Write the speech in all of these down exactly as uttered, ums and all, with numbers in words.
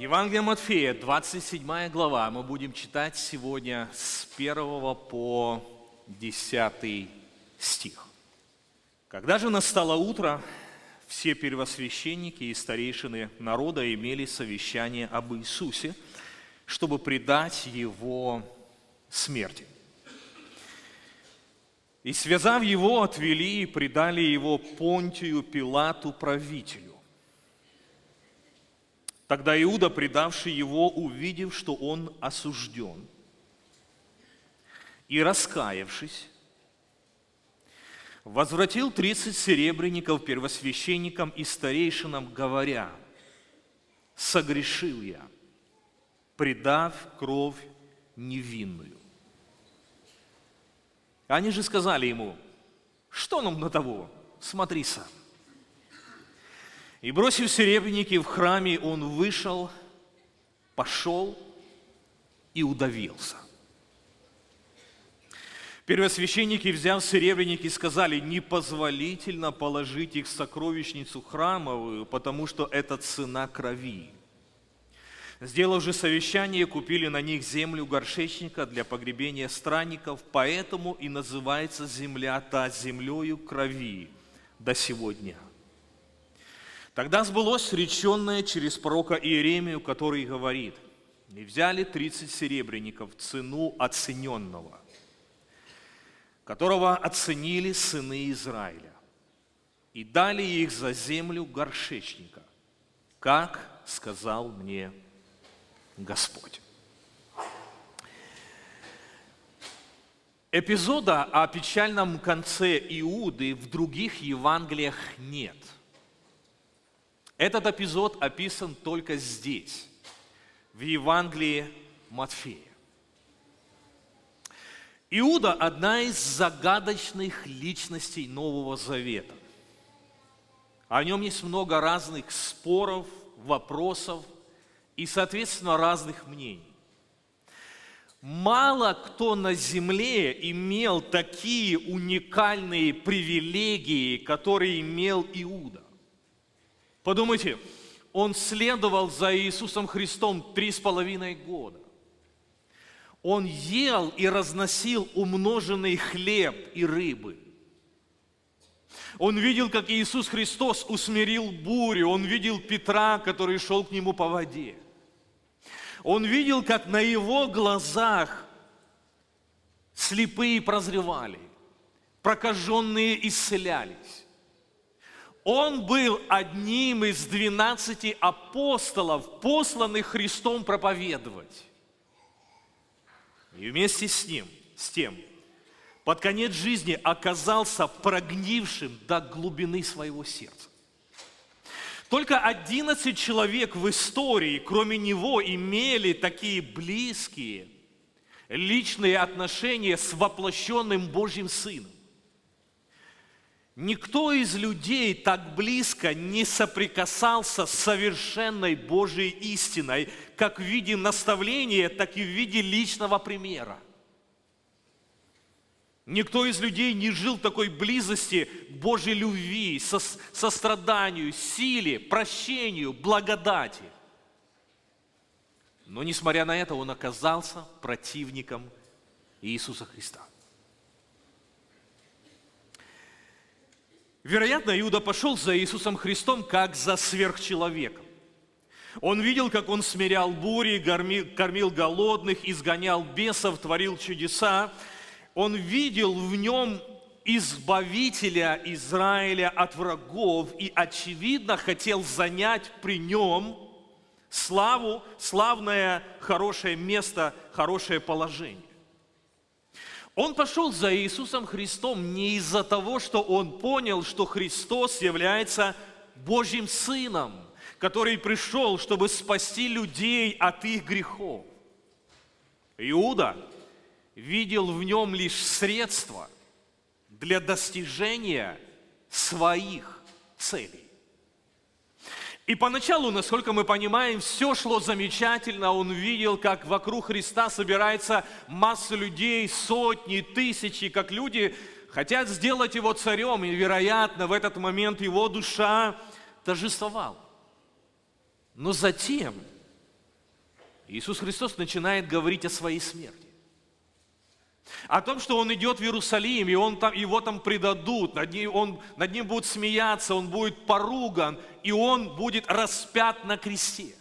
Евангелие Матфея, двадцать седьмая глава. Мы будем читать сегодня с первого по десятый стих. Когда же настало утро, все первосвященники и старейшины народа имели совещание об Иисусе, чтобы предать Его смерти. И, связав Его, отвели и предали Его Понтию Пилату, правителю. Тогда Иуда, предавший Его, увидев, что Он осужден, и, раскаявшись, возвратил тридцать серебряников первосвященникам и старейшинам, говоря: «Согрешил я, предав кровь невинную». Они же сказали ему: «Что нам на того? Смотри сам». И, бросив серебряники в храме, он вышел, пошел и удавился. Первосвященники, взяв серебряники, сказали: «Непозволительно положить их в сокровищницу храмовую, потому что это цена крови». Сделав же совещание, купили на них землю горшечника для погребения странников, поэтому и называется земля та землею крови до сего дня. Тогда сбылось реченное через пророка Иеремию, который говорит: «И взяли тридцать серебряников, цену оцененного, которого оценили сыны Израиля, и дали их за землю горшечника, как сказал мне Господь». Эпизода о печальном конце Иуды в других Евангелиях нет. Этот эпизод описан только здесь, в Евангелии Матфея. Иуда – одна из загадочных личностей Нового Завета. О нем есть много разных споров, вопросов и, соответственно, разных мнений. Мало кто на земле имел такие уникальные привилегии, которые имел Иуда. Подумайте, он следовал за Иисусом Христом три с половиной года. Он ел и разносил умноженный хлеб и рыбы. Он видел, как Иисус Христос усмирил бурю. Он видел Петра, который шел к нему по воде. Он видел, как на его глазах слепые прозревали, прокаженные исцелялись. Он был одним из двенадцати апостолов, посланных Христом проповедовать. И вместе с ним, с тем, под конец жизни оказался прогнившим до глубины своего сердца. Только одиннадцать человек в истории, кроме него, имели такие близкие, личные отношения с воплощенным Божьим Сыном. Никто из людей так близко не соприкасался с совершенной Божьей истиной, как в виде наставления, так и в виде личного примера. Никто из людей не жил такой близости к Божьей любви, со, состраданию, силе, прощению, благодати. Но, несмотря на это, он оказался противником Иисуса Христа. Вероятно, Иуда пошел за Иисусом Христом как за сверхчеловеком. Он видел, как он смирял бури, кормил голодных, изгонял бесов, творил чудеса. Он видел в нем избавителя Израиля от врагов и, очевидно, хотел занять при нем славу, славное, хорошее место, хорошее положение. Он пошел за Иисусом Христом не из-за того, что он понял, что Христос является Божьим Сыном, который пришел, чтобы спасти людей от их грехов. Иуда видел в нем лишь средства для достижения своих целей. И поначалу, насколько мы понимаем, все шло замечательно. Он видел, как вокруг Христа собирается масса людей, сотни, тысячи, как люди хотят сделать его царем. И, вероятно, в этот момент его душа торжествовала. Но затем Иисус Христос начинает говорить о своей смерти. О том, что Он идет в Иерусалим, и он там, его там предадут, над ним, он, над ним будут смеяться, Он будет поруган, и Он будет распят на кресте.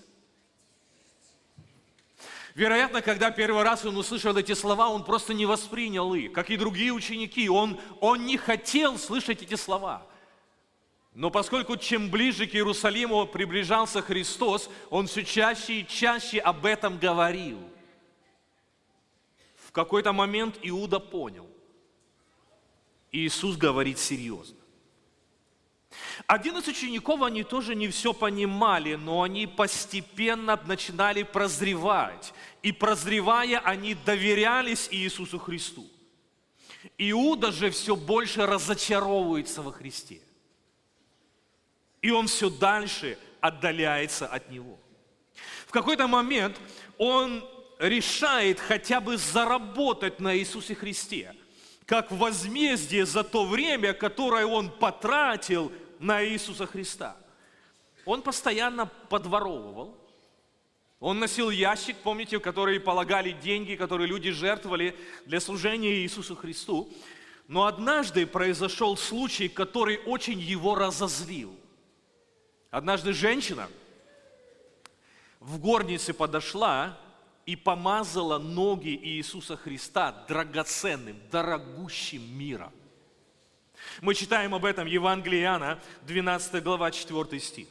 Вероятно, когда первый раз Он услышал эти слова, Он просто не воспринял их, как и другие ученики. Он, он не хотел слышать эти слова. Но поскольку чем ближе к Иерусалиму приближался Христос, Он все чаще и чаще об этом говорил. В какой-то момент Иуда понял. Иисус говорит серьезно. Одиннадцать учеников, они тоже не все понимали, но они постепенно начинали прозревать. И прозревая, они доверялись Иисусу Христу. Иуда же все больше разочаровывается во Христе. И он все дальше отдаляется от Него. В какой-то момент он решает хотя бы заработать на Иисусе Христе, как возмездие за то время, которое он потратил на Иисуса Христа. Он постоянно подворовывал. Он носил ящик, помните, в который полагали деньги, которые люди жертвовали для служения Иисусу Христу. Но однажды произошел случай, который очень его разозлил. Однажды женщина в горнице подошла и помазала ноги Иисуса Христа драгоценным, дорогущим миром. Мы читаем об этом Евангелие Иоанна, двенадцатая глава, четвёртый стих.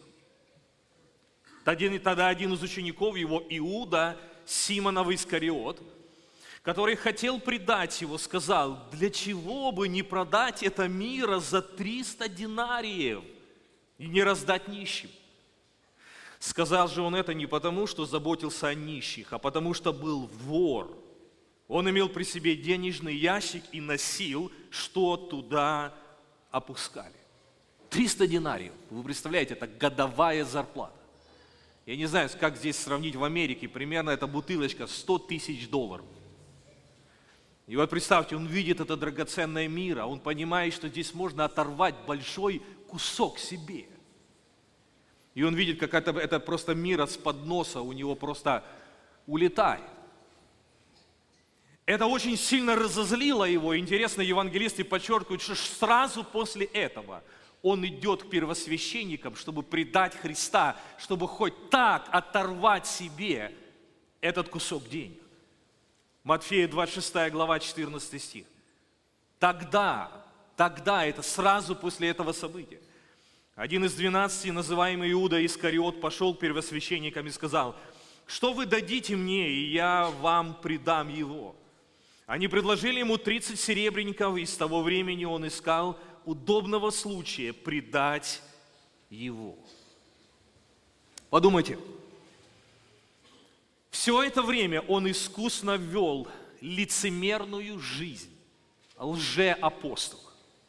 Тогда один из учеников его, Иуда, Симонов Искариот, который хотел предать его, сказал: для чего бы не продать это мира за триста динариев и не раздать нищим? Сказал же он это не потому, что заботился о нищих, а потому, что был вор. Он имел при себе денежный ящик и носил, что туда опускали. триста динариев. Вы представляете, это годовая зарплата. Я не знаю, как здесь сравнить в Америке. Примерно эта бутылочка сто тысяч долларов. И вот представьте, он видит это драгоценное мира, он понимает, что здесь можно оторвать большой кусок себе. И он видит, как это, это просто мир с подноса у него просто улетает. Это очень сильно разозлило его. Интересно, евангелисты подчеркивают, что сразу после этого он идет к первосвященникам, чтобы предать Христа, чтобы хоть так оторвать себе этот кусок денег. Матфея двадцать шестая глава, четырнадцатый стих. Тогда, тогда, это сразу после этого события, один из двенадцати, называемый Иуда Искариот, пошел к первосвященникам и сказал: что вы дадите мне, и я вам предам его? Они предложили ему тридцать серебряников, и с того времени он искал удобного случая предать его. Подумайте, все это время он искусно вел лицемерную жизнь лжеапостола.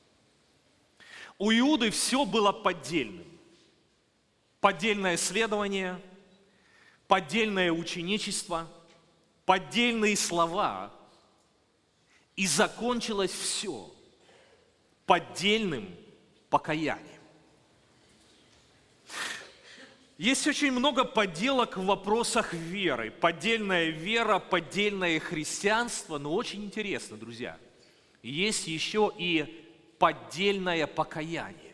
У Иуды все было поддельным. Поддельное следование, поддельное ученичество, поддельные слова. И закончилось все поддельным покаянием. Есть очень много подделок в вопросах веры. Поддельная вера, поддельное христианство. Но очень интересно, друзья, есть еще и поддельное покаяние.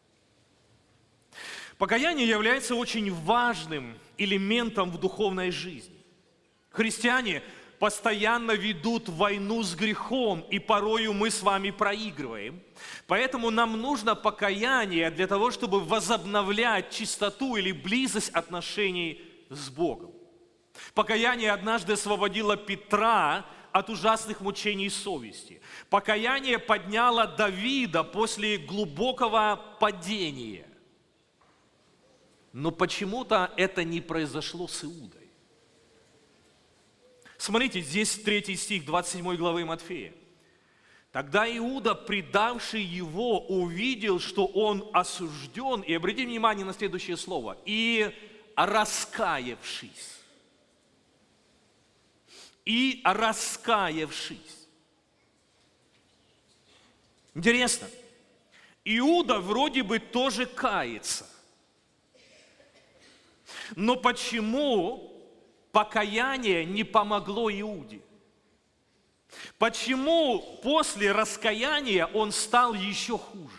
Покаяние является очень важным элементом в духовной жизни. Христиане постоянно ведут войну с грехом, и порою мы с вами проигрываем. Поэтому нам нужно покаяние для того, чтобы возобновлять чистоту или близость отношений с Богом. Покаяние однажды освободило Петра от ужасных мучений совести. Покаяние подняло Давида после глубокого падения. Но почему-то это не произошло с Иудой. Смотрите, здесь третий стих двадцать седьмой главы Матфея. Тогда Иуда, предавший его, увидел, что он осужден, и обратите внимание на следующее слово, и раскаявшись. И раскаявшись. Интересно, Иуда вроде бы тоже кается. Но почему покаяние не помогло Иуде? Почему после раскаяния он стал еще хуже?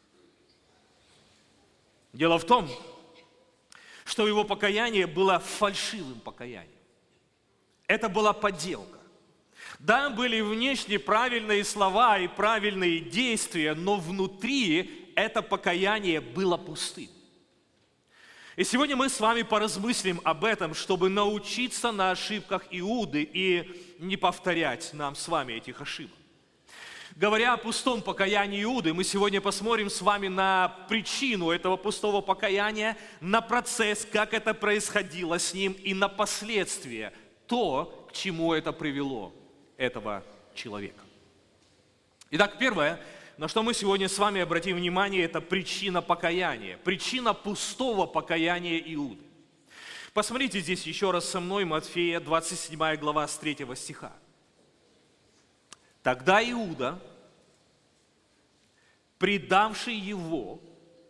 Дело в том, что его покаяние было фальшивым покаянием. Это была подделка. Да, были внешне правильные слова и правильные действия, но внутри это покаяние было пустым. И сегодня мы с вами поразмыслим об этом, чтобы научиться на ошибках Иуды и не повторять нам с вами этих ошибок. Говоря о пустом покаянии Иуды, мы сегодня посмотрим с вами на причину этого пустого покаяния, на процесс, как это происходило с ним, и на последствия, то, к чему это привело этого человека. Итак, первое, на что мы сегодня с вами обратим внимание, это причина покаяния, причина пустого покаяния Иуды. Посмотрите здесь еще раз со мной Матфея, двадцать седьмая глава, с третьего стиха. Тогда Иуда, предавший его,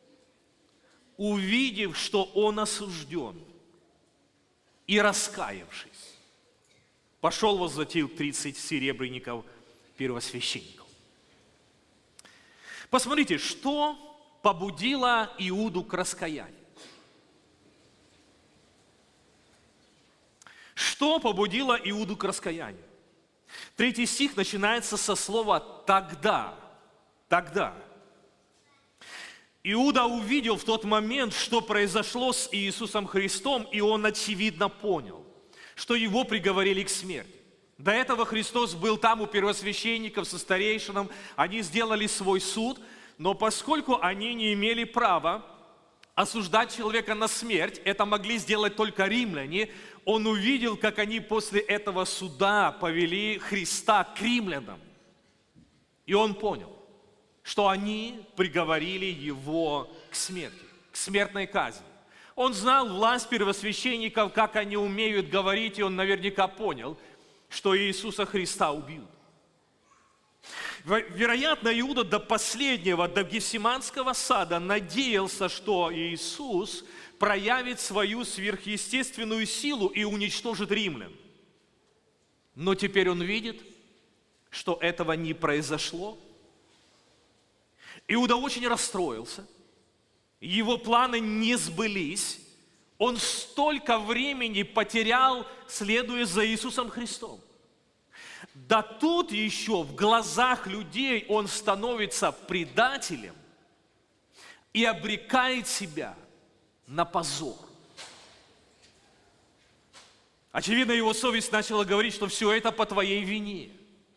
увидев, что он осужден, и раскаявшись, пошел возвратил тридцать серебряников первосвященников. Посмотрите, что побудило Иуду к раскаянию. Что побудило Иуду к раскаянию? Третий стих начинается со слова «тогда». Тогда. Иуда увидел в тот момент, что произошло с Иисусом Христом, и он очевидно понял, что его приговорили к смерти. До этого Христос был там у первосвященников со старейшином, они сделали свой суд, но поскольку они не имели права осуждать человека на смерть, это могли сделать только римляне, он увидел, как они после этого суда повели Христа к римлянам. И он понял, что они приговорили его к смерти, к смертной казни. Он знал власть первосвященников, как они умеют говорить, и он наверняка понял, что Иисуса Христа убьют. Вероятно, Иуда до последнего, до Гефсиманского сада надеялся, что Иисус проявит свою сверхъестественную силу и уничтожит римлян. Но теперь он видит, что этого не произошло. Иуда очень расстроился. Его планы не сбылись. Он столько времени потерял, следуя за Иисусом Христом. Да тут еще в глазах людей он становится предателем и обрекает себя на позор. Очевидно, его совесть начала говорить, что все это по твоей вине.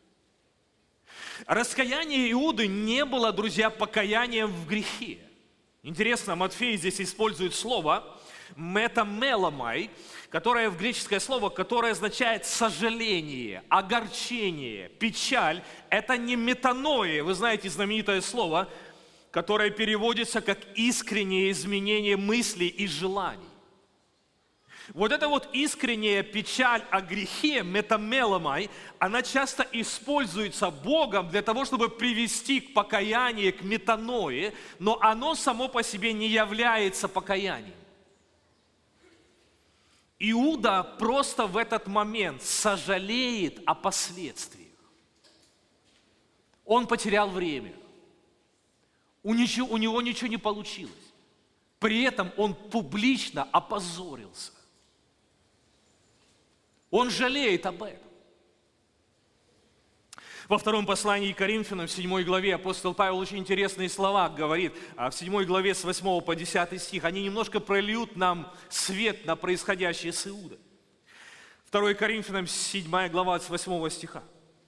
Раскаяние Иуды не было, друзья, покаянием в грехе. Интересно, Матфей здесь использует слово метамеломай, которое в греческое слово, которое означает сожаление, огорчение, печаль. Это не метаноия, вы знаете знаменитое слово, которое переводится как искреннее изменение мыслей и желаний. Вот эта вот искренняя печаль о грехе, метамеломай, она часто используется Богом для того, чтобы привести к покаянию, к метаное, но оно само по себе не является покаянием. Иуда просто в этот момент сожалеет о последствиях. Он потерял время. У него, у него ничего не получилось. При этом он публично опозорился. Он жалеет об этом. Во втором послании к Коринфянам, в седьмой главе, апостол Павел очень интересные слова говорит, а в седьмой главе с восьмого по десятый стих, они немножко прольют нам свет на происходящее с Иудой. второе Коринфянам, седьмая глава, с восьмого стиха.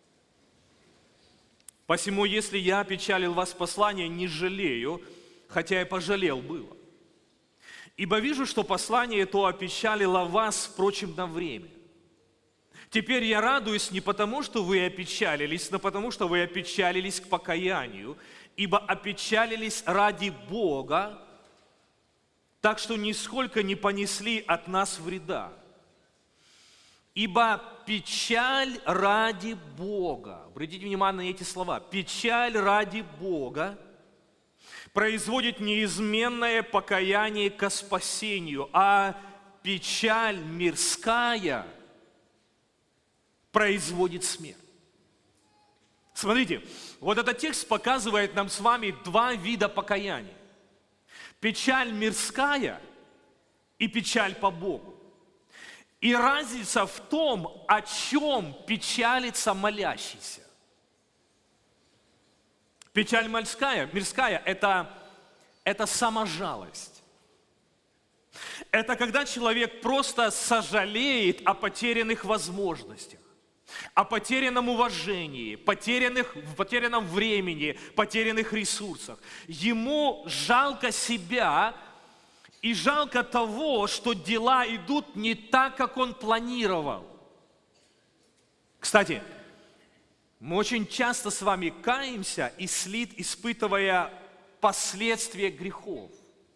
«Посему, если я опечалил вас послание, не жалею, хотя и пожалел было. Ибо вижу, что послание то опечалило вас, впрочем, на время. Теперь я радуюсь не потому, что вы опечалились, но потому, что вы опечалились к покаянию, ибо опечалились ради Бога, так что нисколько не понесли от нас вреда. Ибо печаль ради Бога, обратите внимание на эти слова, печаль ради Бога производит неизменное покаяние ко спасению, а печаль мирская производит смерть. Смотрите, вот этот текст показывает нам с вами два вида покаяния. Печаль мирская и печаль по Богу. И разница в том, о чем печалится молящийся. Печаль мирская, мирская это, это саможалость. Это когда человек просто сожалеет о потерянных возможностях, о потерянном уважении, потерянных, потерянном времени, потерянных ресурсах. Ему жалко себя и жалко того, что дела идут не так, как он планировал. Кстати, мы очень часто с вами каемся и слит, испытывая последствия грехов,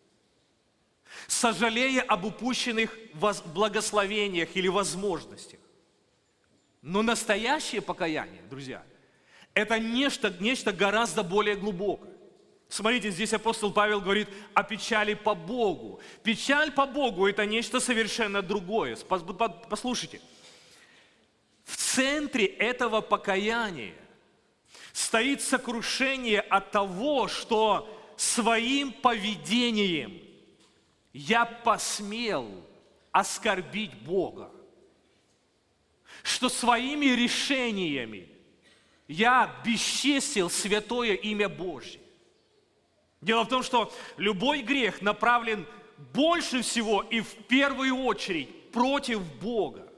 сожалея об упущенных благословениях или возможностях. Но настоящее покаяние, друзья, это нечто, нечто гораздо более глубокое. Смотрите, здесь апостол Павел говорит о печали по Богу. Печаль по Богу – это нечто совершенно другое. Послушайте, в центре этого покаяния стоит сокрушение от того, что своим поведением я посмел оскорбить Бога, что своими решениями я бесчестил святое имя Божье. Дело в том, что любой грех направлен больше всего и в первую очередь против Бога.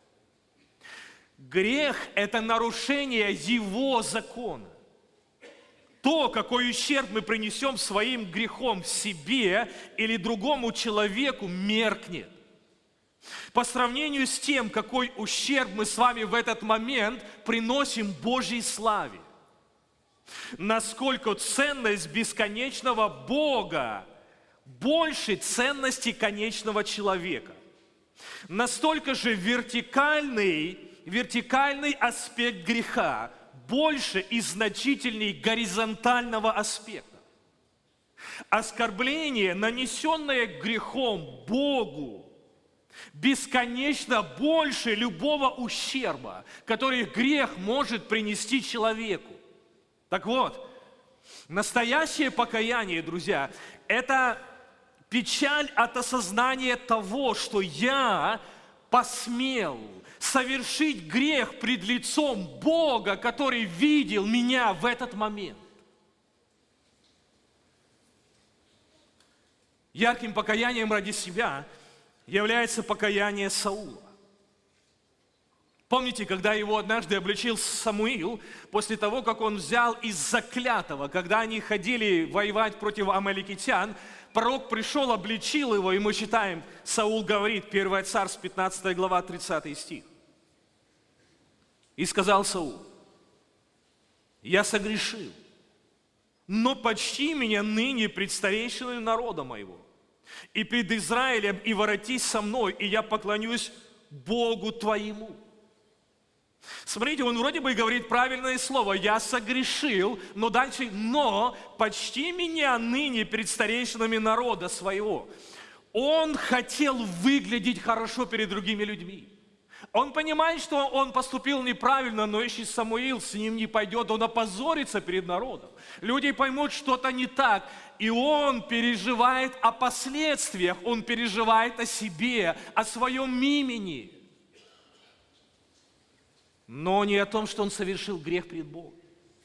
Грех – это нарушение Его закона. То, какой ущерб мы принесем своим грехом себе или другому человеку, меркнет. По сравнению с тем, какой ущерб мы с вами в этот момент приносим Божьей славе. Насколько ценность бесконечного Бога больше ценности конечного человека. Настолько же вертикальный, вертикальный аспект греха больше и значительней горизонтального аспекта. Оскорбление, нанесенное грехом Богу, бесконечно больше любого ущерба, который грех может принести человеку. Так вот, настоящее покаяние, друзья, это печаль от осознания того, что я посмел совершить грех пред лицом Бога, который видел меня в этот момент. Ярким покаянием ради себя является покаяние Саула. Помните, когда его однажды обличил Самуил, после того, как он взял из заклятого, когда они ходили воевать против амаликитян, пророк пришел, обличил его, и мы читаем, Саул говорит, первое Царств, пятнадцатая глава, тридцатый стих. И сказал Саул: я согрешил, но почти меня ныне пред старейшиной народа моего, и пред Израилем, и воротись со мной, и я поклонюсь Богу твоему. Смотрите, он вроде бы говорит правильное слово, я согрешил, но дальше, но почти меня ныне пред старейшинами народа своего. Он хотел выглядеть хорошо перед другими людьми. Он понимает, что он поступил неправильно, но если Самуил с ним не пойдет, он опозорится перед народом. Люди поймут, что-то не так, и он переживает о последствиях, он переживает о себе, о своем имени. Но не о том, что он совершил грех пред Богом.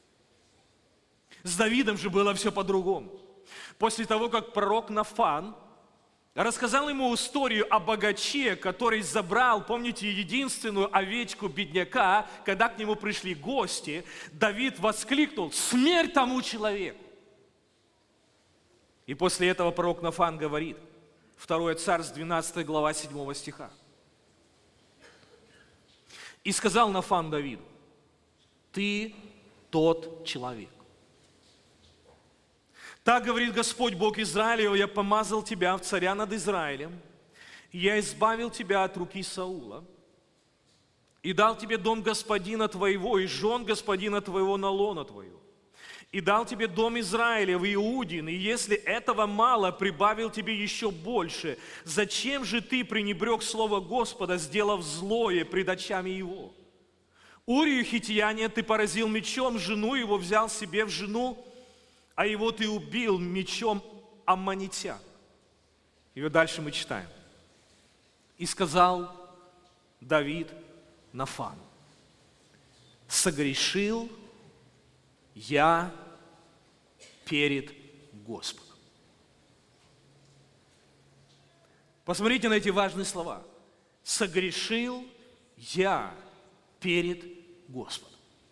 С Давидом же было все по-другому. После того, как пророк Нафан рассказал ему историю о богаче, который забрал, помните, единственную овечку бедняка, когда к нему пришли гости, Давид воскликнул: «Смерть тому человеку!» И после этого пророк Нафан говорит, второе Царств, двенадцатая глава, седьмого стиха. И сказал Нафан Давиду: ты тот человек. Так говорит Господь Бог Израилев: я помазал тебя в царя над Израилем, и я избавил тебя от руки Саула, и дал тебе дом господина твоего, и жен господина твоего на лоно твое. и дал тебе дом Израилев и Иудин, и если этого мало, прибавил тебе еще больше. Зачем же ты пренебрег слово Господа, сделав злое пред очами его? Урию хитияне ты поразил мечом, жену его взял себе в жену, а его ты убил мечом аммонитян». И вот дальше мы читаем. «И сказал Давид Нафану: согрешил я перед Господом». Посмотрите на эти важные слова. Согрешил я перед Господом.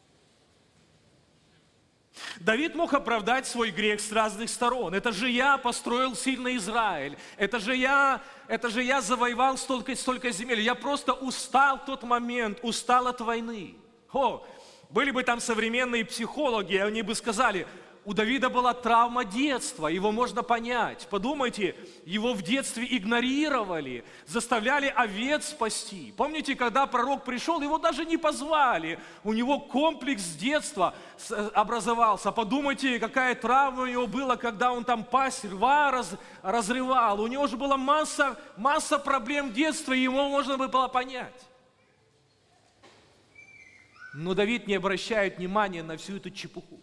Давид мог оправдать свой грех с разных сторон. Это же я построил сильный Израиль. Это же я, это же я завоевал столько, столько земель. Я просто устал в тот момент, устал от войны. О, были бы там современные психологи, они бы сказали: у Давида была травма детства, его можно понять. Подумайте, его в детстве игнорировали, заставляли овец спасти. Помните, когда пророк пришел, его даже не позвали. У него комплекс с детства образовался. Подумайте, какая травма у него была, когда он там пасть рва раз, разрывал. У него же была масса, масса проблем детства, и его можно было понять. Но Давид не обращает внимания на всю эту чепуху.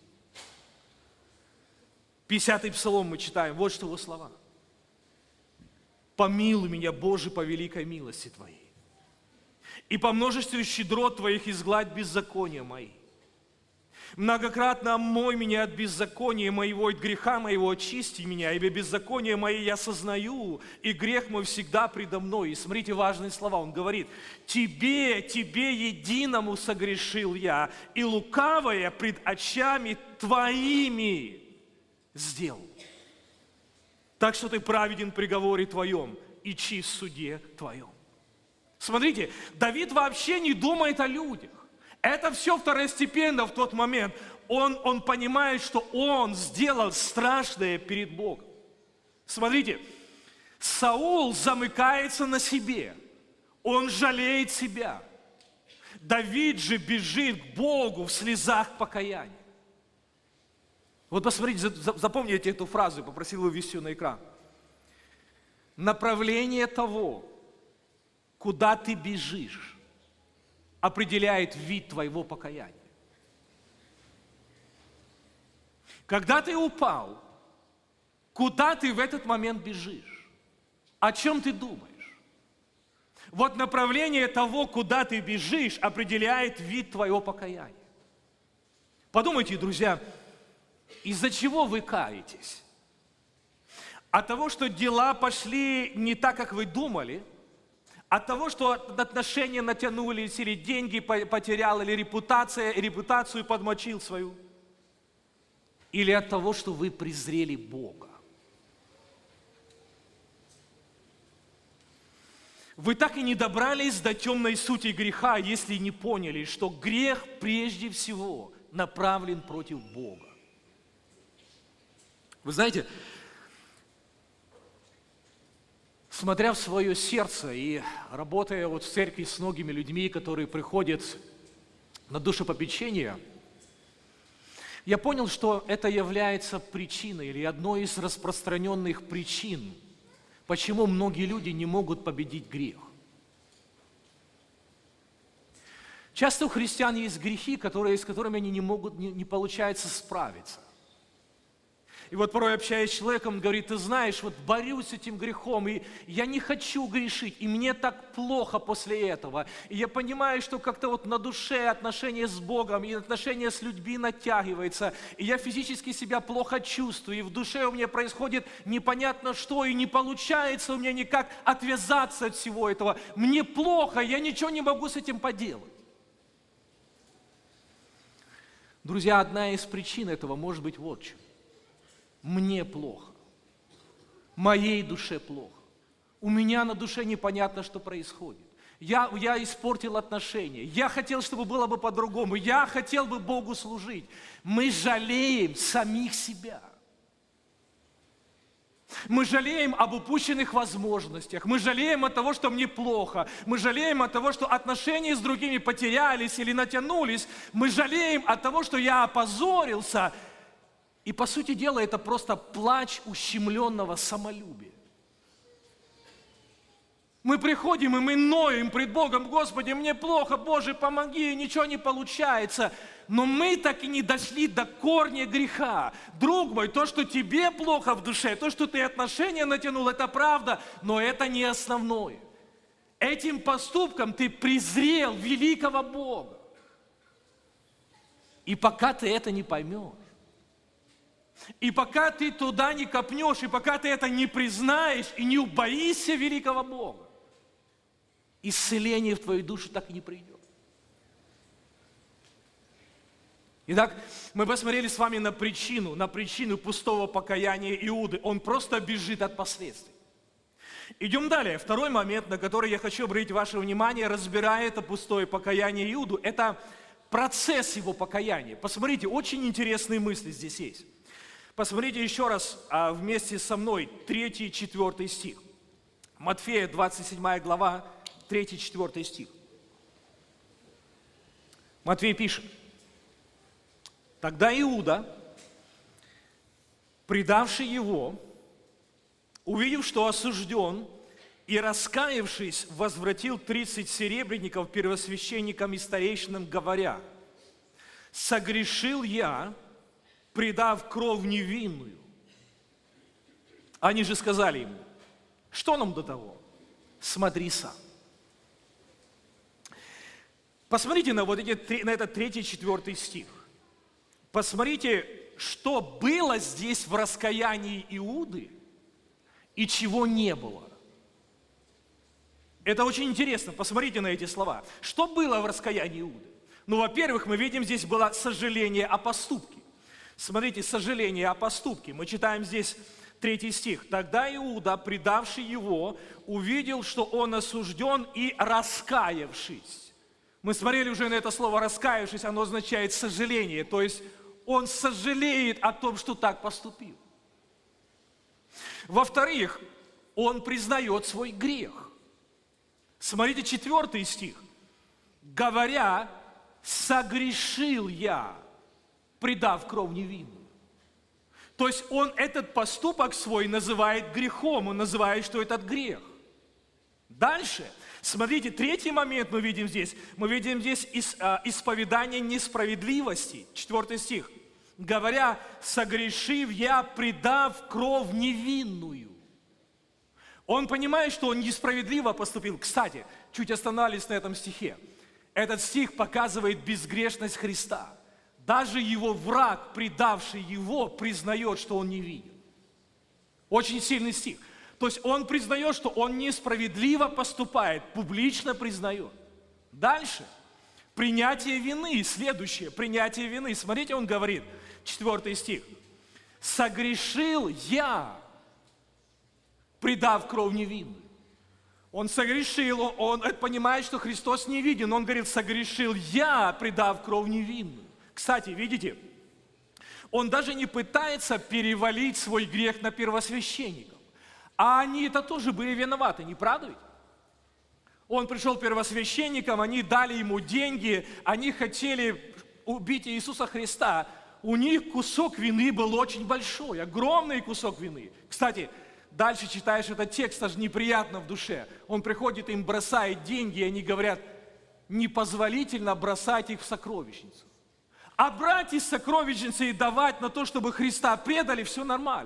пятидесятый псалом мы читаем, вот что его слова. «Помилуй меня, Боже, по великой милости Твоей, и по множеству щедрот Твоих изгладь беззакония мои. Многократно омой меня от беззакония моего, от греха моего очисти меня, ибо беззаконие мои я сознаю, и грех мой всегда предо мной». И смотрите важные слова, он говорит: «Тебе, Тебе единому согрешил я, и лукавое пред очами Твоими сделал. Так что ты праведен в приговоре Твоем и чист в суде Твоем». Смотрите, Давид вообще не думает о людях. Это все второстепенно в тот момент. Он, он понимает, что он сделал страшное перед Богом. Смотрите, Саул замыкается на себе. Он жалеет себя. Давид же бежит к Богу в слезах покаяния. Вот посмотрите, запомните эту фразу, я попросил вывести ее на экран. Направление того, куда ты бежишь, определяет вид твоего покаяния. Когда ты упал, куда ты в этот момент бежишь? О чем ты думаешь? Вот направление того, куда ты бежишь, определяет вид твоего покаяния. Подумайте, друзья, из-за чего вы каетесь? От того, что дела пошли не так, как вы думали? От того, что отношения натянулись, или деньги потерял, или репутация, репутацию подмочил свою? Или от того, что вы презрели Бога? Вы так и не добрались до темной сути греха, если не поняли, что грех прежде всего направлен против Бога. Вы знаете, смотря в свое сердце и работая вот в церкви с многими людьми, которые приходят на душепопечение, я понял, что это является причиной или одной из распространенных причин, почему многие люди не могут победить грех. Часто у христиан есть грехи, которые, с которыми они не могут, не, не получается справиться. И вот порой, общаясь с человеком, он говорит: ты знаешь, вот борюсь с этим грехом, и я не хочу грешить, и мне так плохо после этого. И я понимаю, что как-то вот на душе отношения с Богом и отношения с людьми натягивается, и я физически себя плохо чувствую, и в душе у меня происходит непонятно что, и не получается у меня никак отвязаться от всего этого. Мне плохо, я ничего не могу с этим поделать. Друзья, одна из причин этого может быть вот что. Мне плохо, моей душе плохо, у меня на душе непонятно, что происходит. Я, я испортил отношения, я хотел, чтобы было бы по-другому, я хотел бы Богу служить. Мы жалеем самих себя. Мы жалеем об упущенных возможностях, мы жалеем от того, что мне плохо, мы жалеем от того, что отношения с другими потерялись или натянулись, мы жалеем от того, что я опозорился. И по сути дела это просто плач ущемленного самолюбия. Мы приходим и мы ноем пред Богом: Господи, мне плохо, Боже, помоги, ничего не получается. Но мы так и не дошли до корня греха. Друг мой, то, что тебе плохо в душе, то, что ты отношения натянул, это правда, но это не основное. Этим поступком ты презрел великого Бога. И пока ты это не поймешь, и пока ты туда не копнешь, и пока ты это не признаешь и не убоишься великого Бога, исцеление в твою душу так и не придет. Итак, мы посмотрели с вами на причину, на причину пустого покаяния Иуды. Он просто бежит от последствий. Идем далее. Второй момент, на который я хочу обратить ваше внимание, разбирая это пустое покаяние Иуду, это процесс его покаяния. Посмотрите, очень интересные мысли здесь есть. Посмотрите еще раз а, вместе со мной третий и четвёртый стих. Матфея, двадцать седьмая глава, третий и четвёртый стих. Матфей пишет: «Тогда Иуда, предавший его, увидев, что осужден, и, раскаявшись, возвратил тридцать серебряников первосвященникам и старейшинам, говоря: согрешил я, предав кровь невинную». Они же сказали ему: что нам до того? Смотри сам. Посмотрите на, вот эти, на этот третий, четвертый стих. Посмотрите, что было здесь в раскаянии Иуды и чего не было. Это очень интересно. Посмотрите на эти слова. Что было в раскаянии Иуды? Ну, во-первых, мы видим, здесь было сожаление о поступке. Смотрите, сожаление о поступке. Мы читаем здесь третий стих. «Тогда Иуда, предавший его, увидел, что он осужден, и раскаявшись». Мы смотрели уже на это слово «раскаявшись», оно означает сожаление, то есть он сожалеет о том, что так поступил. Во-вторых, он признает свой грех. Смотрите, четвертый стих. «Говоря, согрешил я, предав кровь невинную». То есть он этот поступок свой называет грехом, он называет, что это грех. Дальше, смотрите, третий момент мы видим здесь. Мы видим здесь исповедание несправедливости. Четвертый стих. «Говоря, согрешив я, предав кровь невинную». Он понимает, что он несправедливо поступил. Кстати, чуть останавливаясь на этом стихе. Этот стих показывает безгрешность Христа. Даже его враг, предавший его, признает, что он невинен. Очень сильный стих. То есть он признает, что он несправедливо поступает, публично признает. Дальше. Принятие вины. Следующее. Принятие вины. Смотрите, он говорит, четвертый стих. «Согрешил я, предав кровь невинную». Он согрешил, он, он понимает, что Христос не виден. Он говорит, согрешил я, предав кровь невинную. Кстати, видите, он даже не пытается перевалить свой грех на первосвященников. А они это тоже были виноваты, не правда ведь? Он пришел первосвященникам, они дали ему деньги, они хотели убить Иисуса Христа. У них кусок вины был очень большой, огромный кусок вины. Кстати, дальше читаешь этот текст, аж неприятно в душе. Он приходит, им бросает деньги, и они говорят, непозволительно бросать их в сокровищницу. А брать из сокровищницы и давать на то, чтобы Христа предали, все нормально.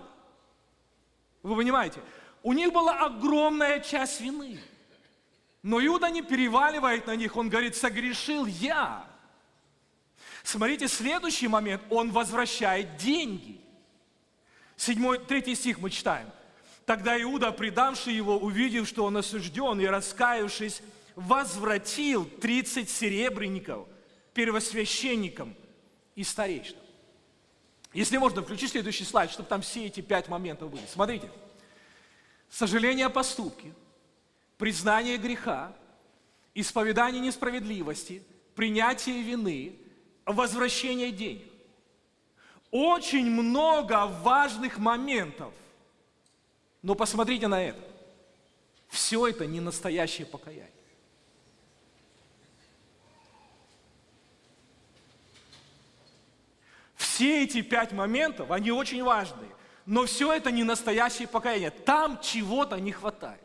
Вы понимаете? У них была огромная часть вины. Но Иуда не переваливает на них, он говорит, согрешил я. Смотрите, следующий момент, он возвращает деньги. Седьмой, третий стих мы читаем. Тогда Иуда, предавший его, увидев, что он осужден, и раскаявшись, возвратил тридцать серебряников первосвященникам и старейшинам. Если можно, включи следующий слайд, чтобы там все эти пять моментов были. Смотрите. Сожаление о поступке, признание греха, исповедание несправедливости, принятие вины, возвращение денег. Очень много важных моментов. Но посмотрите на это. Все это не настоящее покаяние. Все эти пять моментов, они очень важны, но все это не настоящее покаяние. Там чего-то не хватает.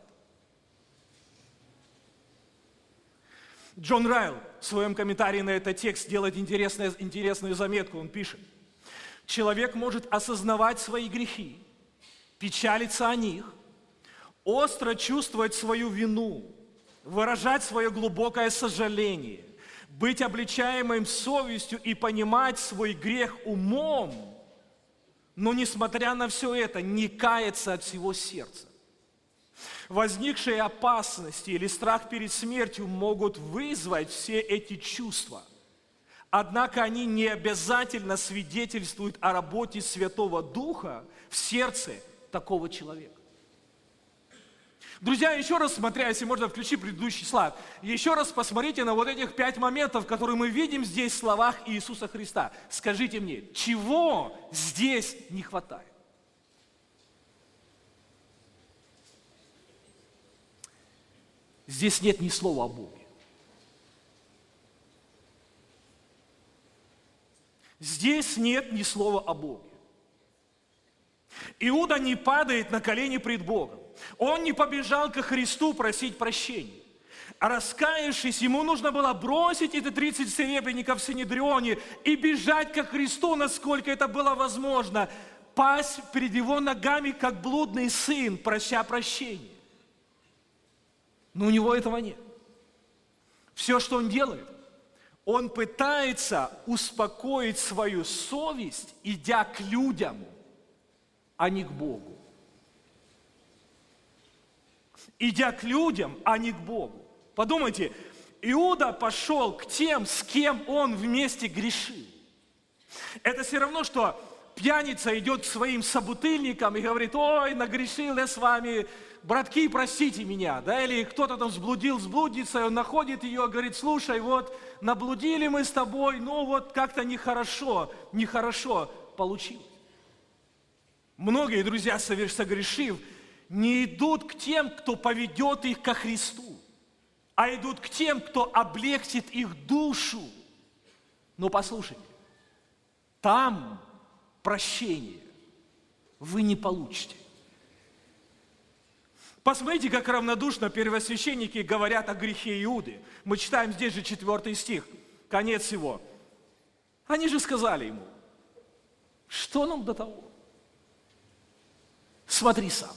Джон Райл в своем комментарии на этот текст делает интересную, интересную заметку. Он пишет: человек может осознавать свои грехи, печалиться о них, остро чувствовать свою вину, выражать свое глубокое сожаление, быть обличаемым совестью и понимать свой грех умом, но, несмотря на все это, не каяться от всего сердца. Возникшие опасности или страх перед смертью могут вызвать все эти чувства. Однако они не обязательно свидетельствуют о работе Святого Духа в сердце такого человека. Друзья, еще раз смотря, если можно, включи предыдущий слайд. Еще раз посмотрите на вот этих пять моментов, которые мы видим здесь в словах Иисуса Христа. Скажите мне, чего здесь не хватает? Здесь нет ни слова о Боге. Здесь нет ни слова о Боге. Иуда не падает на колени пред Богом. Он не побежал ко Христу просить прощения. А раскаявшись, ему нужно было бросить эти тридцать серебряников в Синедрионе и бежать ко Христу, насколько это было возможно, пасть перед его ногами, как блудный сын, прося прощения. Но у него этого нет. Все, что он делает, он пытается успокоить свою совесть, идя к людям, а не к Богу. Идя к людям, а не к Богу. Подумайте, Иуда пошел к тем, с кем он вместе грешил. Это все равно, что пьяница идет к своим собутыльникам и говорит: ой, нагрешил я с вами, братки, простите меня. Да? Или кто-то там сблудил с блудницей, он находит ее, говорит: слушай, вот наблудили мы с тобой, ну вот как-то нехорошо, нехорошо получилось. Многие, друзья, согрешив, не идут к тем, кто поведет их ко Христу, а идут к тем, кто облегчит их душу. Но послушайте, там прощения вы не получите. Посмотрите, как равнодушно первосвященники говорят о грехе Иуды. Мы читаем здесь же четвертый стих, конец его. Они же сказали ему: что нам до того? Смотри сам.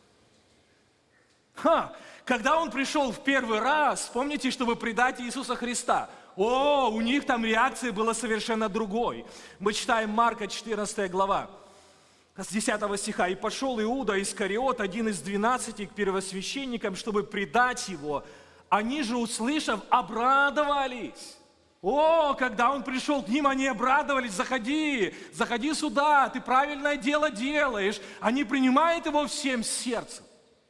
Ха! Когда он пришел в первый раз, помните, чтобы предать Иисуса Христа, о, у них там реакция была совершенно другой. Мы читаем Марка четырнадцатая глава, с десятого стиха. «И пошел Иуда Искариот, один из двенадцати, к первосвященникам, чтобы предать его. Они же, услышав, обрадовались». О, когда он пришел к ним, они обрадовались: заходи, заходи сюда, ты правильное дело делаешь. Они принимают его всем сердцем.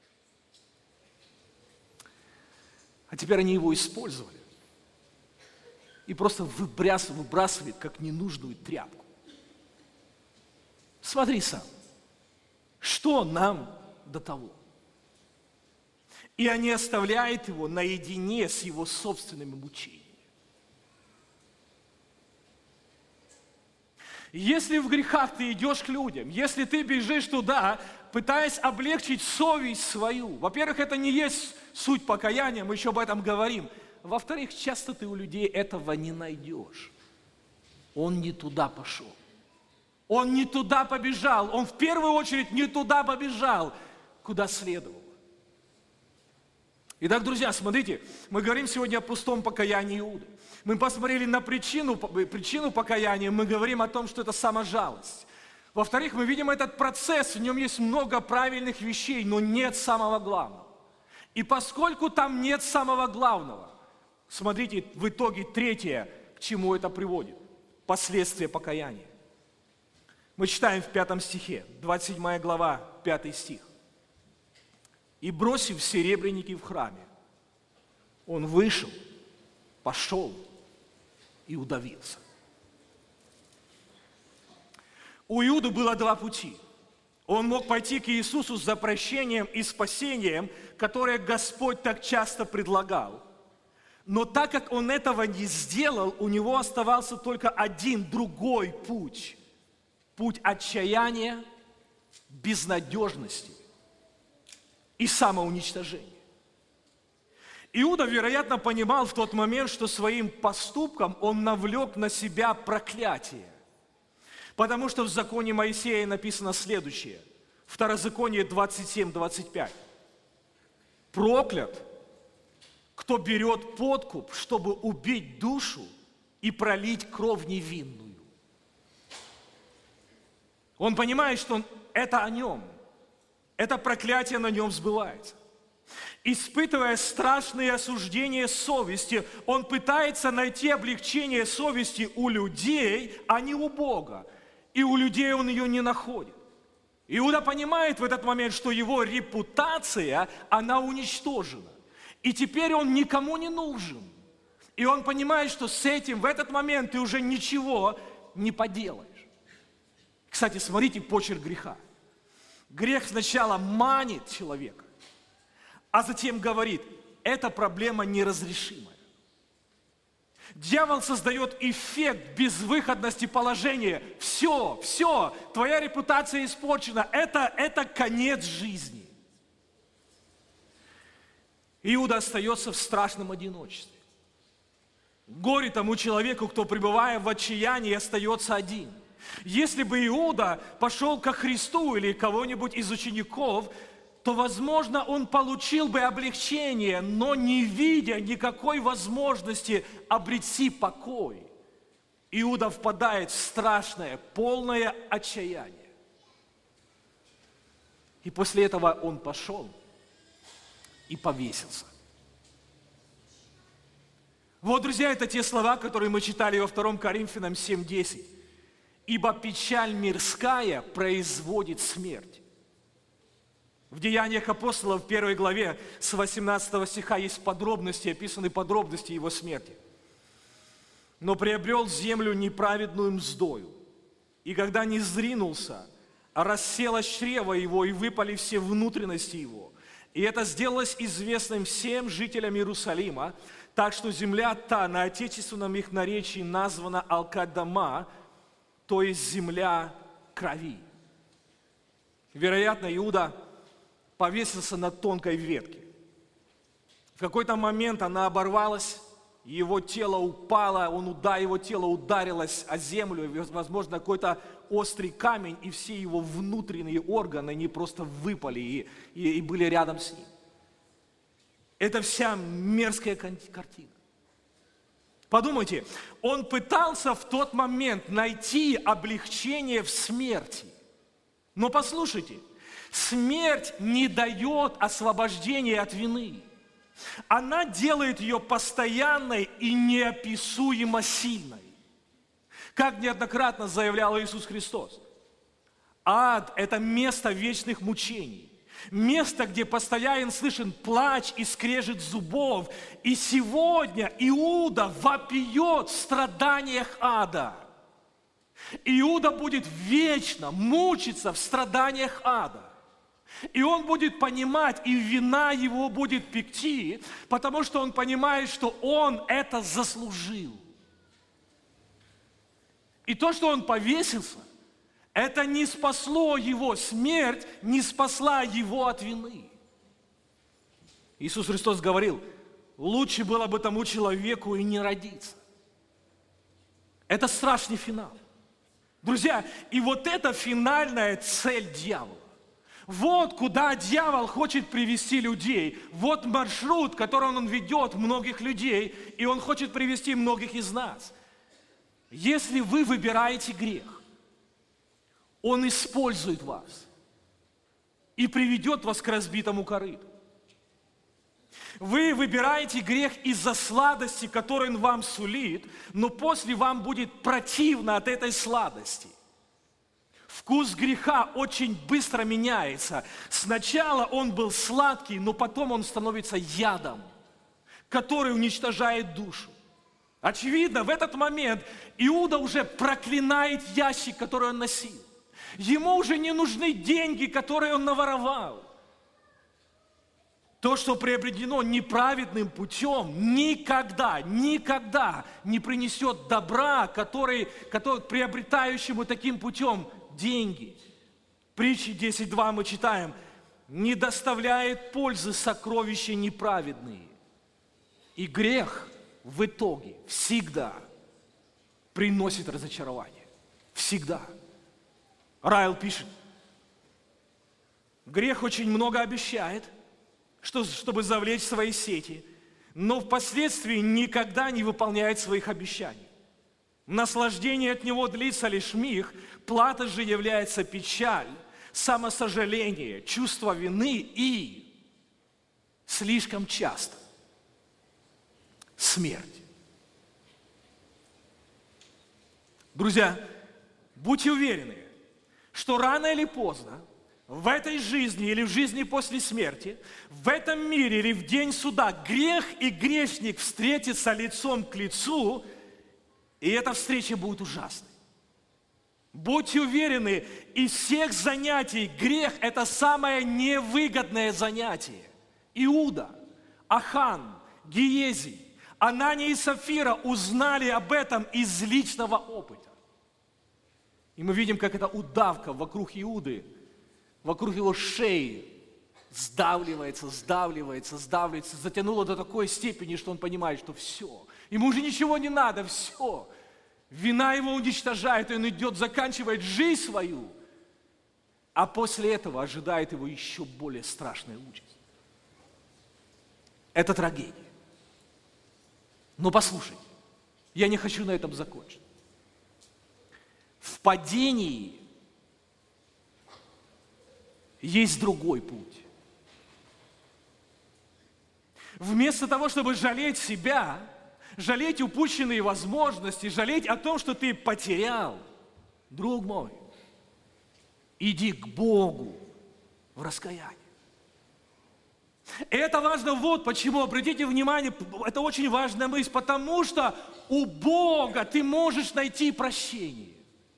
А теперь они его использовали и просто выбрасывают, выбрасывают как ненужную тряпку. Смотри сам, что нам до того? И они оставляют его наедине с его собственными мучениями. Если в грехах ты идешь к людям, если ты бежишь туда, пытаясь облегчить совесть свою, во-первых, это не есть суть покаяния, мы еще об этом говорим. Во-вторых, часто ты у людей этого не найдешь. Он не туда пошел. Он не туда побежал. Он в первую очередь не туда побежал, куда следовало. Итак, друзья, смотрите, мы говорим сегодня о пустом покаянии Иуды. Мы посмотрели на причину, причину покаяния, мы говорим о том, что это саможалость. Во-вторых, мы видим этот процесс, в нем есть много правильных вещей, но нет самого главного. И поскольку там нет самого главного, смотрите, в итоге третье, к чему это приводит. Последствия покаяния. Мы читаем в пятом стихе, двадцать седьмая глава, пятый стих. «И бросив серебряники в храме, он вышел, пошел и удавился». У Иуды было два пути. Он мог пойти к Иисусу за прощением и спасением, которое Господь так часто предлагал. Но так как он этого не сделал, у него оставался только один другой путь путь отчаяния, безнадежности и самоуничтожения. Иуда, вероятно, понимал в тот момент, что своим поступком он навлек на себя проклятие. Потому что в законе Моисея написано следующее. Второзаконие двадцать семь двадцать пять. Проклят, кто берет подкуп, чтобы убить душу и пролить кровь невинную. Он понимает, что это о нем. Это проклятие на нем сбывается. Испытывая страшные осуждения совести, он пытается найти облегчение совести у людей, а не у Бога. И у людей он ее не находит. Иуда понимает в этот момент, что его репутация, она уничтожена. И теперь он никому не нужен. И он понимает, что с этим в этот момент ты уже ничего не поделаешь. Кстати, смотрите почерк греха. Грех сначала манит человека, а затем говорит, эта проблема неразрешимая. Дьявол создает эффект безвыходности положения. Все, все, твоя репутация испорчена. Это, это конец жизни. Иуда остается в страшном одиночестве. Горе тому человеку, кто, пребывая в отчаянии, остается один. Если бы Иуда пошел ко Христу или кого-нибудь из учеников, то, возможно, он получил бы облегчение, но не видя никакой возможности обрести покой, Иуда впадает в страшное, полное отчаяние. И после этого он пошел и повесился. Вот, друзья, это те слова, которые мы читали во втором Коринфянам семь десять. «Ибо печаль мирская производит смерть». В Деяниях апостолов в первой главе с восемнадцатого стиха есть подробности, описаны подробности его смерти. «Но приобрел землю неправедную мздою, и когда не зринулся, рассело чрево его, и выпали все внутренности его. И это сделалось известным всем жителям Иерусалима, так что земля та на отечественном их наречии названа Алкадама, то есть земля крови». Вероятно, Иуда повесился на тонкой ветке. В какой-то момент она оборвалась, его тело упало, он, его тело ударилось о землю, возможно, какой-то острый камень, и все его внутренние органы, они просто выпали и, и, и были рядом с ним. Это вся мерзкая картина. Подумайте, он пытался в тот момент найти облегчение в смерти. Но послушайте, смерть не дает освобождения от вины. Она делает ее постоянной и неописуемо сильной. Как неоднократно заявлял Иисус Христос, ад – это место вечных мучений. Место, где постоянно слышен плач и скрежет зубов. И сегодня Иуда вопиет в страданиях ада. Иуда будет вечно мучиться в страданиях ада. И он будет понимать, и вина его будет пекти, потому что он понимает, что он это заслужил. И то, что он повесился, это не спасло его, смерть не спасла его от вины. Иисус Христос говорил, лучше было бы тому человеку и не родиться. Это страшный финал. Друзья, и вот это финальная цель дьявола. Вот куда дьявол хочет привести людей. Вот маршрут, которым он ведет многих людей, и он хочет привести многих из нас. Если вы выбираете грех, он использует вас и приведет вас к разбитому корыту. Вы выбираете грех из-за сладости, которую он вам сулит, но после вам будет противно от этой сладости. Вкус греха очень быстро меняется. Сначала он был сладкий, но потом он становится ядом, который уничтожает душу. Очевидно, в этот момент Иуда уже проклинает ящик, который он носил. Ему уже не нужны деньги, которые он наворовал. То, что приобретено неправедным путем, никогда, никогда не принесет добра, который, который приобретающему таким путем деньги. Притчи десять два мы читаем: не доставляет пользы сокровища неправедные. И грех в итоге всегда приносит разочарование. Всегда. Райл пишет: грех очень много обещает, что, чтобы завлечь свои сети, но впоследствии никогда не выполняет своих обещаний. Наслаждение от него длится лишь миг, плата же является печаль, самосожаление, чувство вины и слишком часто смерть. Друзья, будьте уверены, что рано или поздно в этой жизни или в жизни после смерти, в этом мире или в день суда грех и грешник встретятся лицом к лицу, и эта встреча будет ужасной. Будьте уверены, из всех занятий грех – это самое невыгодное занятие. Иуда, Ахан, Гиезий, Анания и Сафира узнали об этом из личного опыта. И мы видим, как эта удавка вокруг Иуды, вокруг его шеи сдавливается, сдавливается, сдавливается, затянуло до такой степени, что он понимает, что все, ему уже ничего не надо, все. Вина его уничтожает, и он идет, заканчивает жизнь свою, а после этого ожидает его еще более страшная участь. Это трагедия. Но послушайте, я не хочу на этом закончить. В падении есть другой путь. Вместо того, чтобы жалеть себя, жалеть упущенные возможности, жалеть о том, что ты потерял, друг мой, иди к Богу в раскаяние. И это важно, вот почему, обратите внимание, это очень важная мысль, потому что у Бога ты можешь найти прощение.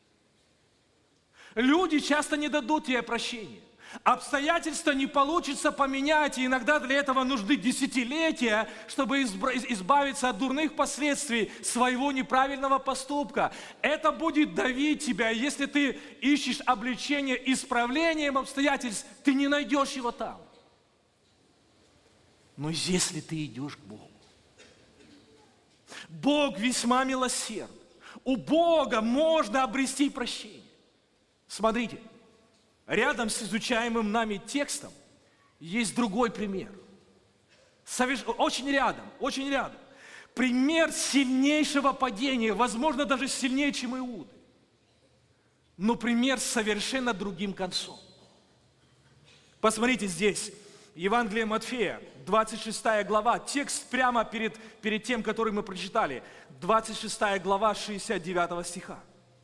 Люди часто не дадут тебе прощения. Обстоятельства не получится поменять, и иногда для этого нужны десятилетия, чтобы избавиться от дурных последствий своего неправильного поступка. Это будет давить тебя, если ты ищешь облегчение исправлением обстоятельств, ты не найдешь его там. Но если ты идешь к Богу, Бог весьма милосерден. У Бога можно обрести прощение. Смотрите. Рядом с изучаемым нами текстом есть другой пример. Очень рядом, очень рядом. Пример сильнейшего падения, возможно, даже сильнее, чем Иуды. Но пример с совершенно другим концом. Посмотрите здесь, Евангелие Матфея, двадцать шестая глава, текст прямо перед, перед тем, который мы прочитали, двадцать шестая глава, шестьдесят девятого стиха.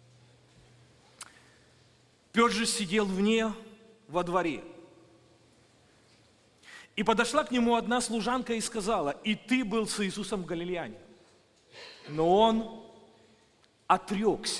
Петр же сидел вне во дворе. И подошла к нему одна служанка и сказала: и ты был с Иисусом Галилеянином. Но он отрекся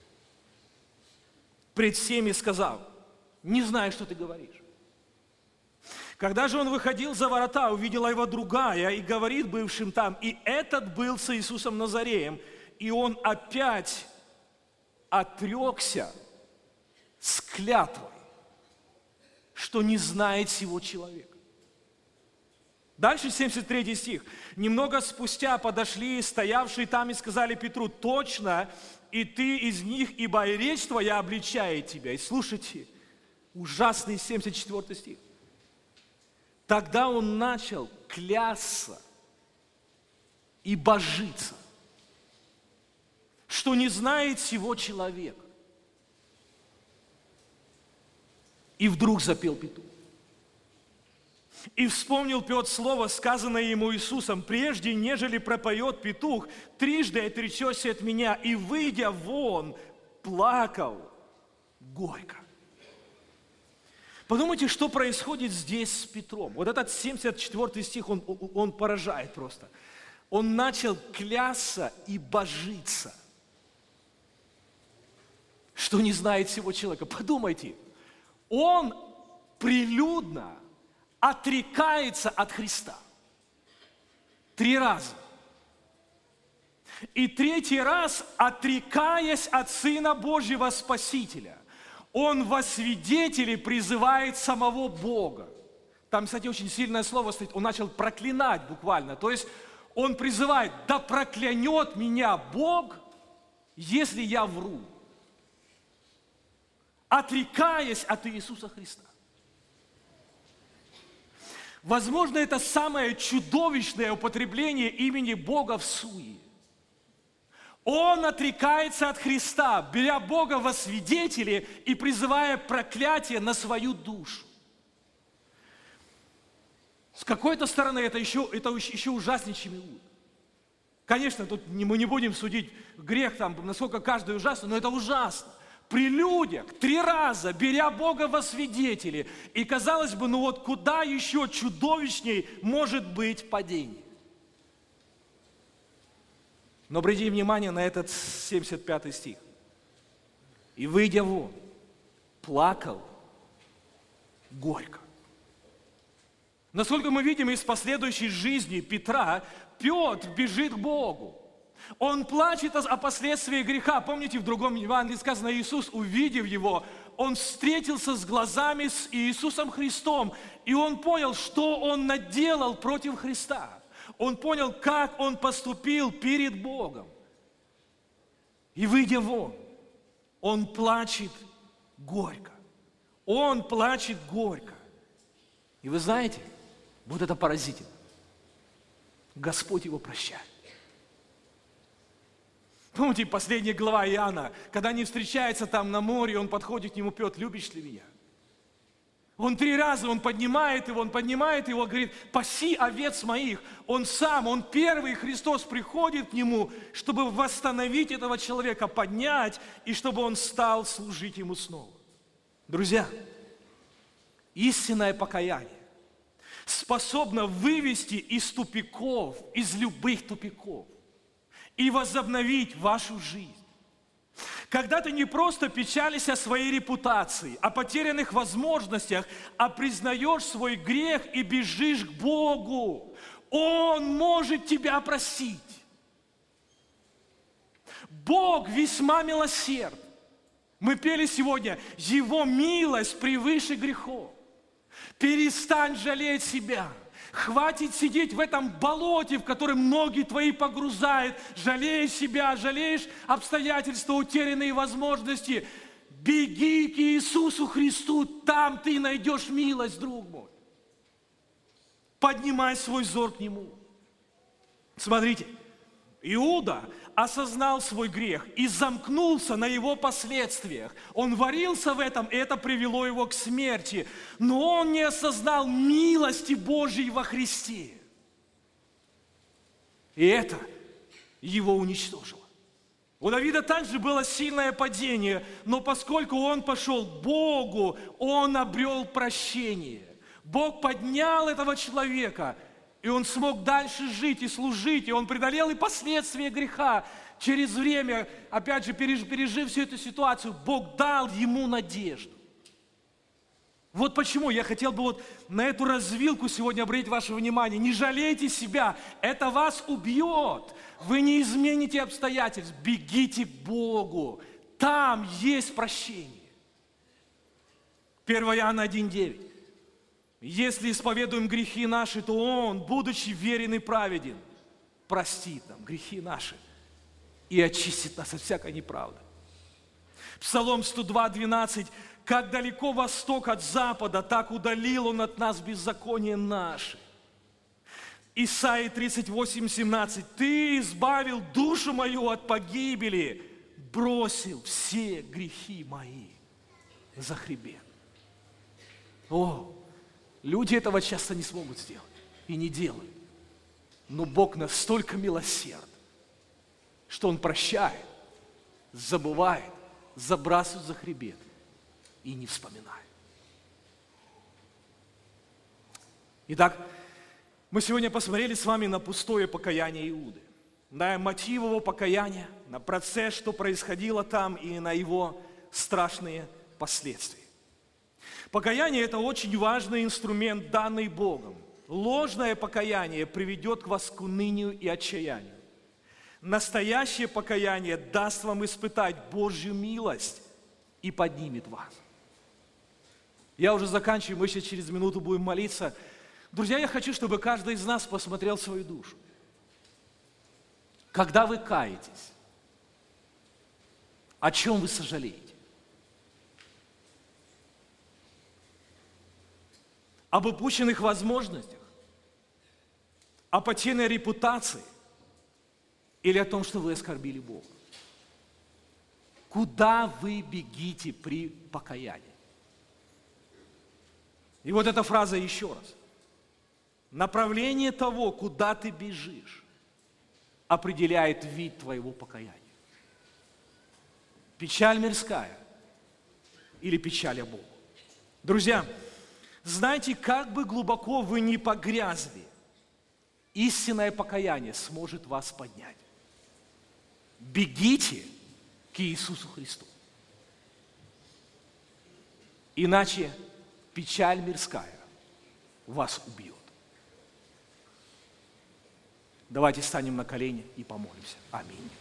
пред всеми, сказал: не знаю, что ты говоришь. Когда же он выходил за ворота, увидела его другая и говорит бывшим там: и этот был с Иисусом Назареем. И он опять отрекся с клятвой, что не знает сего человека. Дальше семьдесят третий стих. Немного спустя подошли стоявшие там и сказали Петру: точно, и ты из них, ибо и речь твоя обличает тебя. И слушайте, ужасный семьдесят четвёртый стих. Тогда он начал клясться и божиться, что не знает сего человека. И вдруг запел петух. И вспомнил Петр слово, сказанное ему Иисусом: прежде, нежели пропоет петух, трижды отречешься от меня. И, выйдя вон, плакал горько. Подумайте, что происходит здесь с Петром. Вот этот семьдесят четвёртый стих, он, он поражает просто. Он начал клясться и божиться, что не знает всего человека. Подумайте. Он прилюдно отрекается от Христа. Три раза. И третий раз, отрекаясь от Сына Божьего Спасителя, Он во свидетели призывает самого Бога. Там, кстати, очень сильное слово стоит. Он начал проклинать буквально. То есть он призывает: да проклянет меня Бог, если я вру, отрекаясь от Иисуса Христа. Возможно, это самое чудовищное употребление имени Бога в суе. Он отрекается от Христа, беря Бога во свидетели и призывая проклятие на свою душу. С какой-то стороны это еще, это еще ужаснее, чем Иуда. Конечно, тут мы не будем судить грех, там, насколько каждый ужасный, но это ужасно. При людях, три раза, беря Бога во свидетели, и казалось бы, ну вот куда еще чудовищней может быть падение? Но обратите внимание на этот семьдесят пятый стих. «И, выйдя вон, плакал горько». Насколько мы видим из последующей жизни Петра, Петр бежит к Богу. Он плачет о последствиях греха. Помните, в другом Евангелии сказано, Иисус, увидев его, он встретился с глазами с Иисусом Христом, и он понял, что он наделал против Христа. Он понял, как он поступил перед Богом. И, выйдя вон, он плачет горько. Он плачет горько. И вы знаете, вот это поразительно. Господь его прощает. Помните, последняя глава Иоанна, когда они встречаются там на море, он подходит к нему: Петр, любишь ли меня? Он три раза, он поднимает его, он поднимает его, говорит: паси овец моих. Он сам, он первый, Христос приходит к нему, чтобы восстановить этого человека, поднять, и чтобы он стал служить ему снова. Друзья, истинное покаяние способно вывести из тупиков, из любых тупиков, и возобновить вашу жизнь. Когда ты не просто печалишься о своей репутации, о потерянных возможностях, а признаешь свой грех и бежишь к Богу, Он может тебя простить. Бог весьма милосерд. Мы пели сегодня: Его милость превыше грехов. Перестань жалеть себя. Хватит сидеть в этом болоте, в котором ноги твои погрузают. Жалеешь себя, жалеешь обстоятельства, утерянные возможности. Беги к Иисусу Христу, там ты найдешь милость, друг мой. Поднимай свой взор к Нему. Смотрите, Иуда осознал свой грех и замкнулся на его последствиях. Он варился в этом, и это привело его к смерти. Но он не осознал милости Божьей во Христе. И это его уничтожило. У Давида также было сильное падение, но поскольку он пошел к Богу, он обрел прощение. Бог поднял этого человека, и он смог дальше жить и служить, и он преодолел и последствия греха. Через время, опять же, пережив всю эту ситуацию, Бог дал ему надежду. Вот почему я хотел бы вот на эту развилку сегодня обратить ваше внимание. Не жалейте себя, это вас убьет. Вы не измените обстоятельств, бегите к Богу. Там есть прощение. первое Иоанна один девять. Если исповедуем грехи наши, то Он, будучи верен и праведен, простит нам грехи наши и очистит нас от всякой неправды. Псалом сто два двенадцать. Как далеко восток от запада, так удалил Он от нас беззаконие наше. Исайя тридцать восемь семнадцать. Ты избавил душу мою от погибели, бросил все грехи мои за хребет. О! Люди этого часто не смогут сделать и не делают. Но Бог настолько милосерд, что Он прощает, забывает, забрасывает за хребет и не вспоминает. Итак, мы сегодня посмотрели с вами на пустое покаяние Иуды, на мотив его покаяния, на процесс, что происходило там, и на его страшные последствия. Покаяние – это очень важный инструмент, данный Богом. Ложное покаяние приведет вас к унынию и отчаянию. Настоящее покаяние даст вам испытать Божью милость и поднимет вас. Я уже заканчиваю, мы сейчас через минуту будем молиться. Друзья, я хочу, чтобы каждый из нас посмотрел свою душу. Когда вы каетесь, о чем вы сожалеете? Об упущенных возможностях? О потерянной репутации? Или о том, что вы оскорбили Бога? Куда вы бегите при покаянии? И вот эта фраза еще раз. Направление того, куда ты бежишь, определяет вид твоего покаяния. Печаль мирская или печаль о Богу. Друзья, знаете, как бы глубоко вы ни погрязли, истинное покаяние сможет вас поднять. Бегите к Иисусу Христу. Иначе печаль мирская вас убьет. Давайте станем на колени и помолимся. Аминь.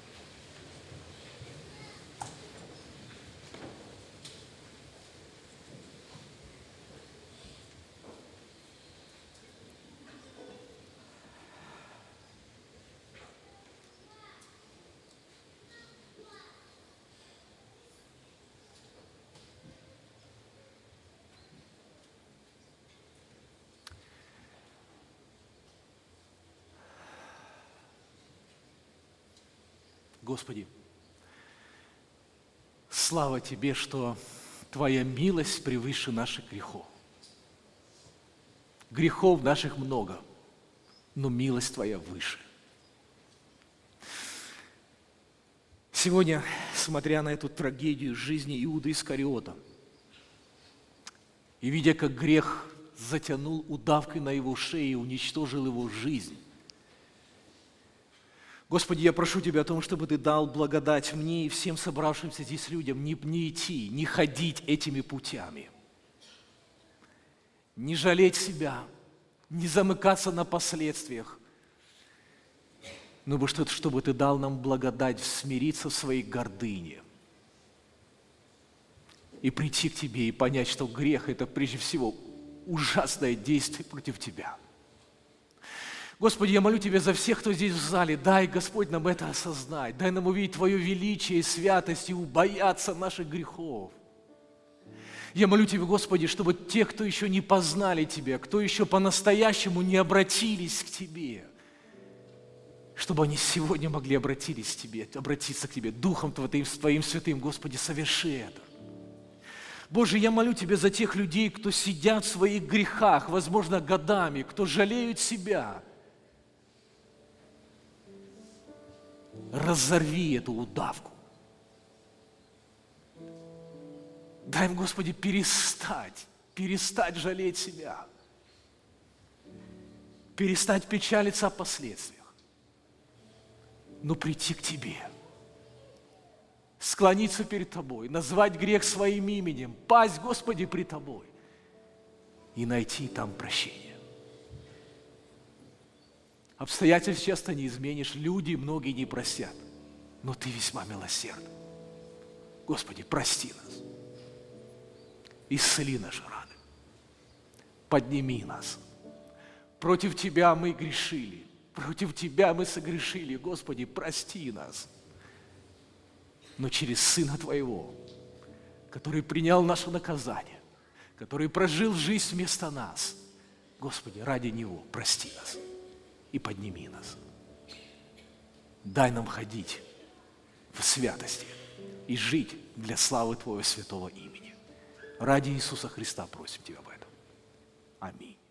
Господи, слава Тебе, что Твоя милость превыше наших грехов. Грехов наших много, но милость Твоя выше. Сегодня, смотря на эту трагедию жизни Иуды Искариота, и видя, как грех затянул удавкой на его шее и уничтожил его жизнь, Господи, я прошу Тебя о том, чтобы Ты дал благодать мне и всем собравшимся здесь людям не, не идти, не ходить этими путями, не жалеть себя, не замыкаться на последствиях, но чтобы Ты дал нам благодать смириться в своей гордыне и прийти к Тебе и понять, что грех – это прежде всего ужасное действие против Тебя. Господи, я молю Тебя за всех, кто здесь в зале. Дай, Господь, нам это осознать. Дай нам увидеть Твое величие и святость и убояться наших грехов. Я молю Тебя, Господи, чтобы те, кто еще не познали Тебя, кто еще по-настоящему не обратились к Тебе, чтобы они сегодня могли обратились к Тебе, обратиться к Тебе Духом Твоим, Твоим Святым. Господи, соверши это. Боже, я молю Тебя за тех людей, кто сидят в своих грехах, возможно, годами, кто жалеют себя. Разорви эту удавку. Дай им, Господи, перестать, перестать жалеть себя, перестать печалиться о последствиях, но прийти к Тебе, склониться перед Тобой, назвать грех своим именем, пасть, Господи, пред Тобой и найти там прощение. Обстоятельств часто не изменишь, люди многие не простят, но Ты весьма милосерден. Господи, прости нас, исцели наши раны, подними нас. Против Тебя мы грешили, против Тебя мы согрешили, Господи, прости нас. Но через Сына Твоего, который принял наше наказание, который прожил жизнь вместо нас, Господи, ради Него прости нас и подними нас. Дай нам ходить в святости и жить для славы Твоего святого имени. Ради Иисуса Христа просим Тебя об этом. Аминь.